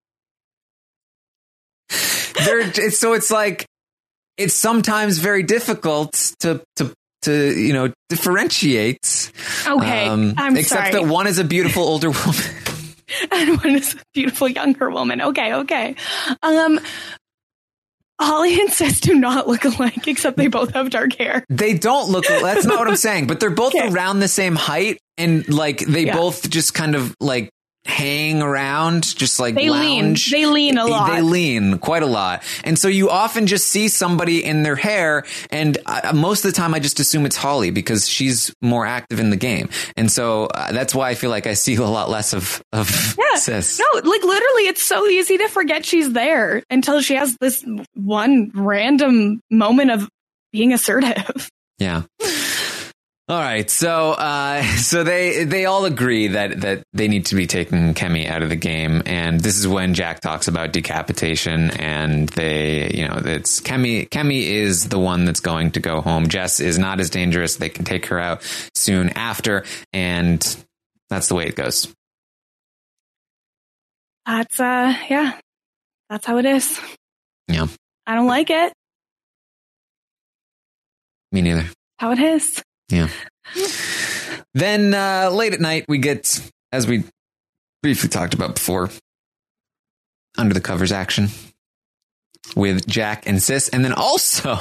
There, it's, so it's like it's sometimes very difficult to to. to, you know, differentiate. Okay, um, I'm except sorry. that one is a beautiful older woman. And one is a beautiful younger woman. Okay, okay. Um, Holly and Sis do not look alike, except they both have dark hair. They don't look, that's not what I'm saying, but they're both Okay. around the same height, and like they Yeah. both just kind of like hang around, just like They lean. lounge. They lean a lot. They lean quite a lot. And so you often just see somebody in their hair, and uh, most of the time I just assume it's Holly because she's more active in the game. And so uh, that's why I feel like I see a lot less of, of Yeah. Sis. No, like literally, it's so easy to forget she's there until she has this one random moment of being assertive. Yeah. All right, so uh, so they they all agree that that they need to be taking Kemi out of the game, and this is when Jack talks about decapitation, and they, you know, it's Kemi. Kemi is the one that's going to go home. Jess is not as dangerous; they can take her out soon after, and that's the way it goes. That's uh, yeah, that's how it is. Yeah, I don't like it. me neither. How it is. Yeah. Then uh, late at night, we get, as we briefly talked about before, under the covers action with Jack and Sis, and then also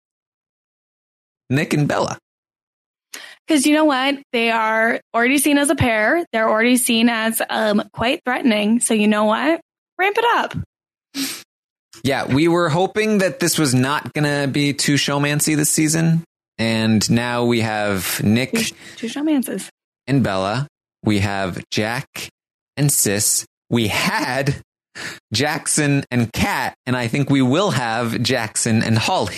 Nick and Bella. Because you know what? They are already seen as a pair. They're already seen as um, quite threatening. So you know what? Ramp it up. Yeah, we were hoping that this was not going to be too showmancy this season. And now we have Nick Two, two showmances. and Bella. We have Jack and Sis. We had Jackson and Kat, and I think we will have Jackson and Holly.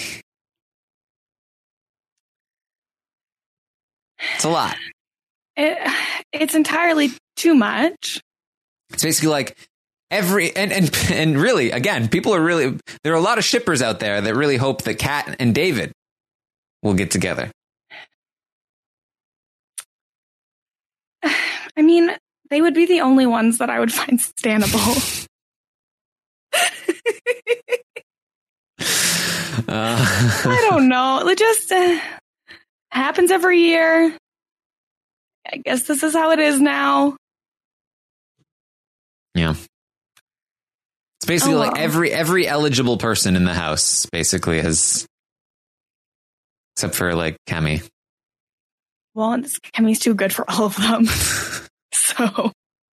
It's a lot. It, it's entirely too much. It's basically like every and and and really, again, people are really there are a lot of shippers out there that really hope that Kat and David will get together. I mean, they would be the only ones that I would find standable. Uh, I don't know. It just uh, happens every year. I guess this is how it is now. yeah. It's basically Oh, like well. every every eligible person in the house basically has, except for like Kemi. Well, this Kemi's too good for all of them. So,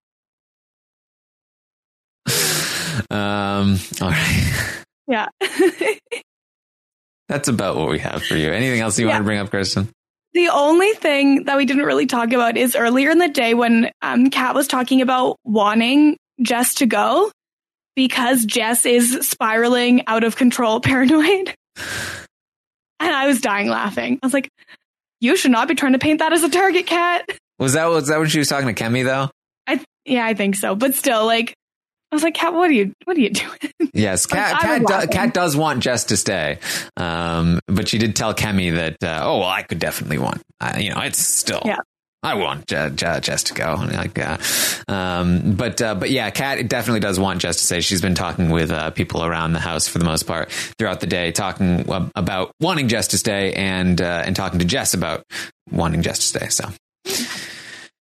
Um, all right. yeah. That's about what we have for you. Anything else you Yeah. want to bring up, Kristen? The only thing that we didn't really talk about is earlier in the day when um, Kat was talking about wanting Jess to go because Jess is spiraling out of control paranoid. And I was dying laughing. I was like, you should not be trying to paint that as a target, Kat. Was that was that when she was talking to Kemi though? I yeah, I think so. But still, like, I was like, Kat, what are you what are you doing? Yes, Kat, I Kat, was do, laughing. Kat does want Jess to stay, um, but she did tell Kemi that, uh, oh, well, I could definitely want, uh, you know, it's still, Yeah. I want Je- Je- Jess to go. And like, uh, um, but uh, but yeah, Kat definitely does want Jess to stay. She's been talking with uh, people around the house for the most part throughout the day, talking uh, about wanting Jess to stay and uh, and talking to Jess about wanting Jess to stay. So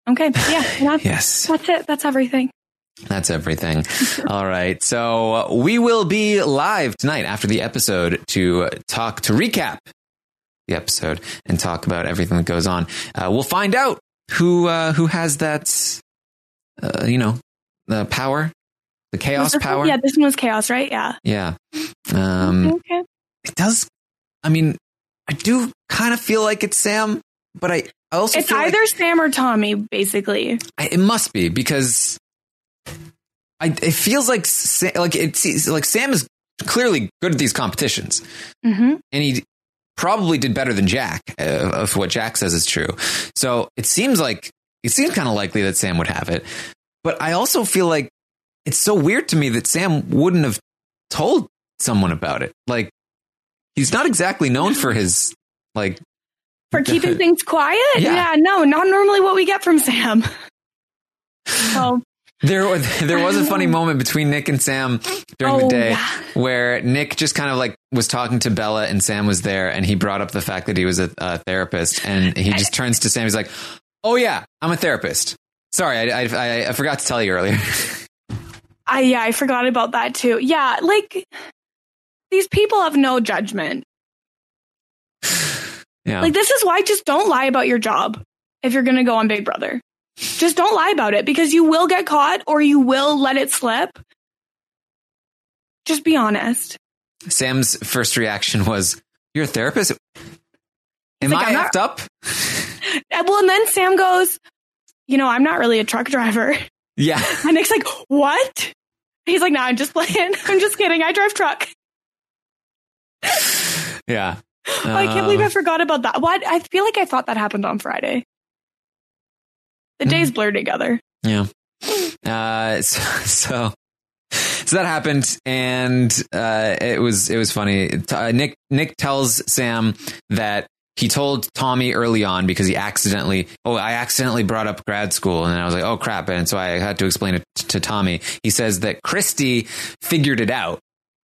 Okay. Yeah. That's, Yes. That's it. That's everything. That's everything. All right. So we will be live tonight after the episode to talk, to recap the episode and talk about everything that goes on. Uh, we'll find out who, uh, who has that, uh, you know, the power, the chaos power. One? Yeah. This one was chaos, right? Yeah. Yeah. Um, okay. It does. I mean, I do kind of feel like it's Sam, but I also it's feel either like Sam or Tommy, basically. I, it must be because I, it feels like Sam, like it's like Sam is clearly good at these competitions, mm-hmm. and he probably did better than Jack, uh, if what Jack says is true. So it seems like it seems kind of likely that Sam would have it, but I also feel like it's so weird to me that Sam wouldn't have told someone about it. Like, he's not exactly known for his like for keeping things quiet. Yeah. yeah, no, not normally what we get from Sam. So there was there was a funny moment between Nick and Sam during oh, the day yeah. where Nick just kind of like was talking to Bella and Sam was there, and he brought up the fact that he was a, a therapist, and he just turns to Sam. He's like, "Oh yeah, I'm a therapist. Sorry, I I, I forgot to tell you earlier." I yeah, I forgot about that too. Yeah, like. These people have no judgment. Yeah. Like, this is why just don't lie about your job if you're going to go on Big Brother. Just don't lie about it because you will get caught or you will let it slip. Just be honest. Sam's first reaction was, "You're a therapist? Am like, I not- effed up?" Well, and then Sam goes, "You know, I'm not really a truck driver." Yeah. And Nick's like, "What?" He's like, "No, I'm just playing. I'm just kidding. I drive truck." Yeah. Oh, I can't believe I forgot about that. What? I feel like I thought that happened on Friday. The days blur together. Yeah. Uh, so, so, so that happened, and uh, it was it was funny. Uh, Nick Nick tells Sam that he told Tommy early on because he accidentally, oh, I accidentally brought up grad school, and I was like, oh crap, and so I had to explain it t- to Tommy. He says that Christy figured it out.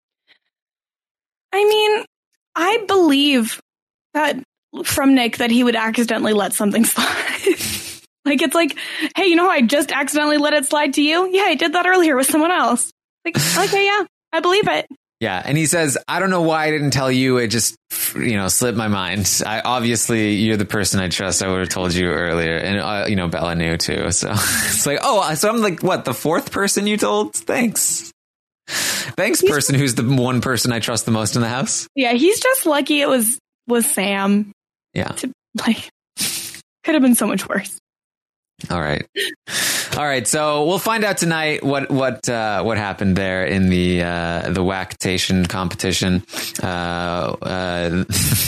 I mean, I believe that from Nick that he would accidentally let something slide. Like, it's like, hey, you know how I just accidentally let it slide to you? Yeah, I did that earlier with someone else. Like, okay, yeah, I believe it. Yeah. And he says, I don't know why I didn't tell you. It just, you know, slipped my mind. I obviously, you're the person I trust. I would have told you earlier. And, uh, you know, Bella knew too. So it's like, oh, so I'm like, what, the fourth person you told? Thanks. Thanks, he's, person who's the one person I trust the most in the house. Yeah, he's just lucky it was was Sam. Yeah. To, like, could have been so much worse. All right. All right. So we'll find out tonight what what uh, what happened there in the uh, the Whacktation competition. Uh, uh,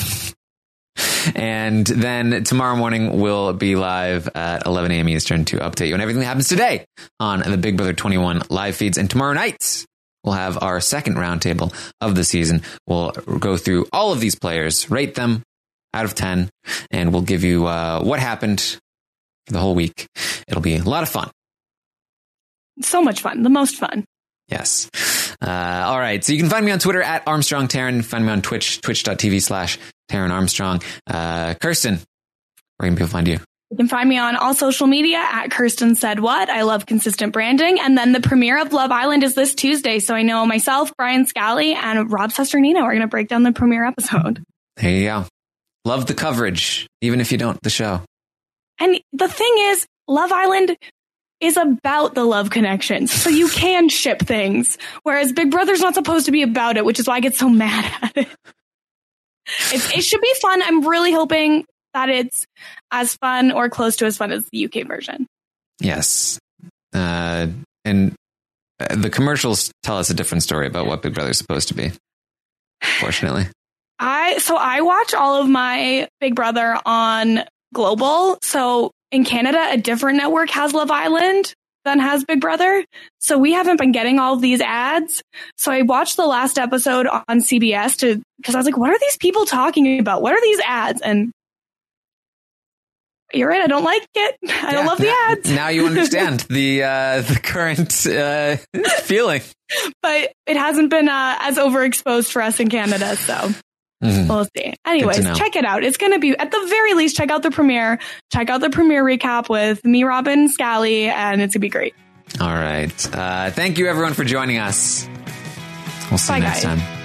and then tomorrow morning we'll be live at eleven a.m. Eastern to update you on everything that happens today on the Big Brother twenty-one live feeds. And tomorrow night we'll have our second roundtable of the season. We'll go through all of these players, rate them out of ten, and we'll give you uh, what happened for the whole week. It'll be a lot of fun. So much fun. The most fun. Yes. Uh, all right. So you can find me on Twitter at Armstrong Taryn. Find me on Twitch, twitch.tv slash Taryn Armstrong. Uh, Kirsten, where can people find you? You can find me on all social media at Kirsten Said What. I love consistent branding. And then the premiere of Love Island is this Tuesday. So I know myself, Brian Scally, and Rob Sesternino are going to break down the premiere episode. There you go. Love the coverage, even if you don't the show. And the thing is, Love Island is about the love connections. So you can ship things. Whereas Big Brother's not supposed to be about it, which is why I get so mad at it. It's, it should be fun. I'm really hoping that it's as fun or close to as fun as the U K version. Yes. Uh, and uh, the commercials tell us a different story about what Big Brother is supposed to be. Fortunately. I so I watch all of my Big Brother on Global. So in Canada, a different network has Love Island than has Big Brother. So we haven't been getting all of these ads. So I watched the last episode on C B S to because I was like, what are these people talking about? What are these ads? And you're right. I don't like it. I yeah, don't love the now, ads. Now you understand the uh, the current uh, feeling. But it hasn't been uh, as overexposed for us in Canada. So Mm-hmm. We'll see. Anyways, check it out. It's going to be, at the very least, check out the premiere. Check out the premiere recap with me, Robin, Scally, and it's going to be great. All right. Uh, thank you, everyone, for joining us. We'll see Bye, you next guys. time.